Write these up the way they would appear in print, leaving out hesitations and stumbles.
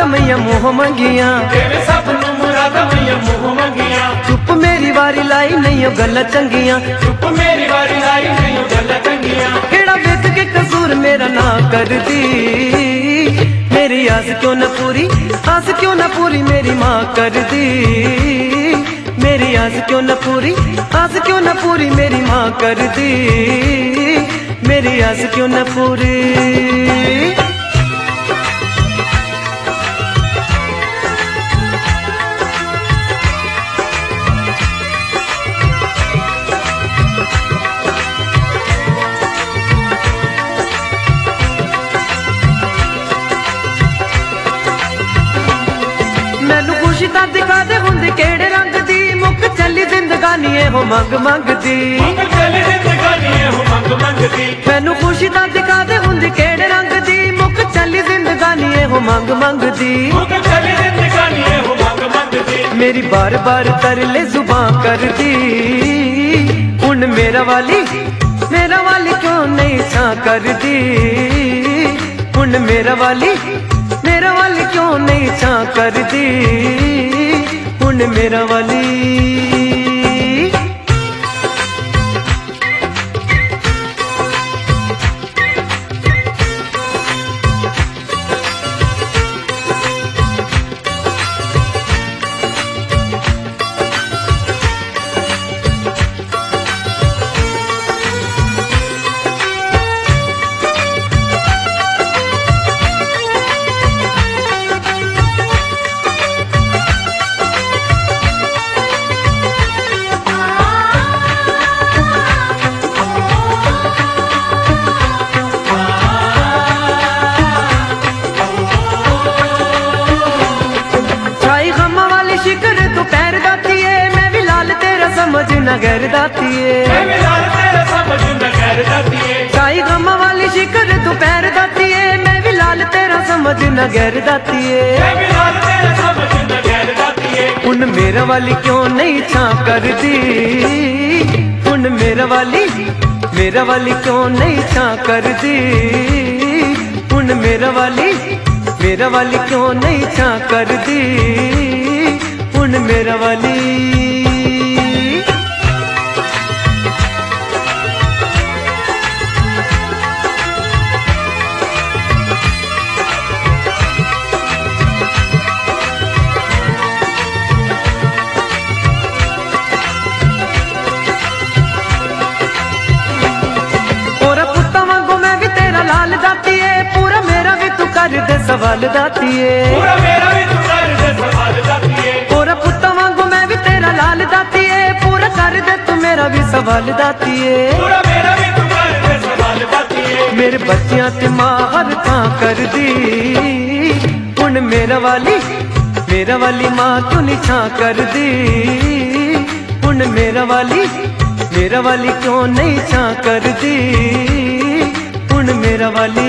मुरादा मैया मुँह मंगिया, देवे सबनू मुरादा मैया मुँह मंगिया। चुप मेरी वारी लाई नहीं गल्ला चंगिया, चुप मेरी वारी लाई नहीं गल्ला चंगिया। केड़ा वेख के कसूर मेरा ना कर दी, मेरी आस क्यों न पूरी, आस क्यों न पूरी मेरी माँ कर दी। मेरी आस क्यों न पूरी, आस क्यों न पूरी मेरी माँ कर दी। मेरी आस क्यों न पूरी। मैनू खुशी ता दिखा दे हुंदे केड़े रंग दी, मुक चली जिंदगानी हो मंग मंगदी। मैनू खुशी ता दिखा दे हुंदे केड़े रंग दी, मुक चली जिंदगानी हो मंग मंगदी। मेरी बार बार तरले जुबां कर दी, हुन मेरा वाली क्यों नहीं छा कर दी। हुन मेरा वाली क्यों नहीं छा कर दी। हुन मेरा वाली। नगर दातिए साई गम वाली शिकर दोपहर दातिए, मैं भी लाल तेरा समझ नगर दातिए। हुन मेरा वाली क्यों नहीं छा कर दी। हुन मेरा वाली क्यों नहीं छा कर दी। हुन मेरा वाली क्यों नहीं छा कर दी। हुन मेरा वाली। सवाल दातिए पूरा पुत्ता वांगू मैं भी तेरा लाल दातिए, पूरा कर दे तू मेरा भी सवाल दातिए। मेरे बच्चियां ते मां हर थां कर दी, हुन मेरा वाली मां क्यों नहीं छां कर दी। हुन मेरा वाली क्यों नहीं छां कर दी। हुन मेरा वाली।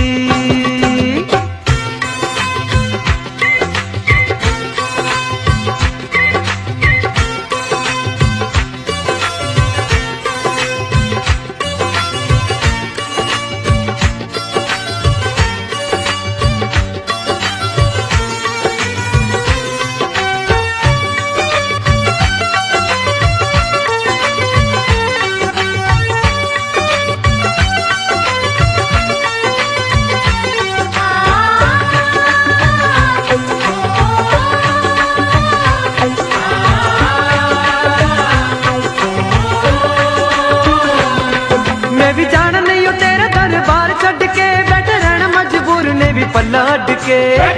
पल्ला अड के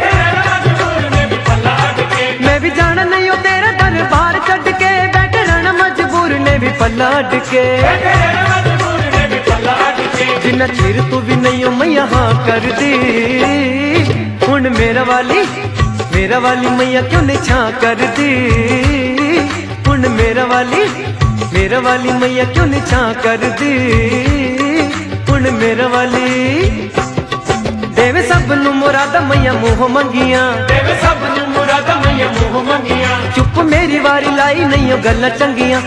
मैं भी जाना नहीं हो तेरा दरबार छड़ के, बैठे रहना मजबूर ने भी पल्ला अड के। जिन्ना चिर तू भी नहीं हो मैं यहाँ कर दी। हुन मेरा वाली मैया क्यों नहीं छा कर दी। हुन मेरा वाली मैया क्यों नहीं छा कर दी। हुन मेरा वाली। देवे सबनू मुरादा मैया मुँह मंगिया, चुप मेरी वारी लाई नहीं गल्ला चंगिया।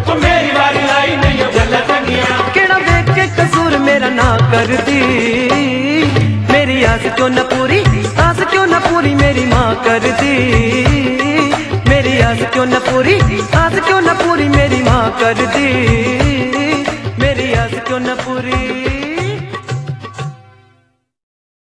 केड़ा वेख के कसूर मेरा ना कर दी। मेरी आस क्यों न पूरी, आस क्यों न पूरी मेरी कर दी। मेरी आस क्यों न पूरी, आस क्यों न पूरी मेरी माँ कर दी।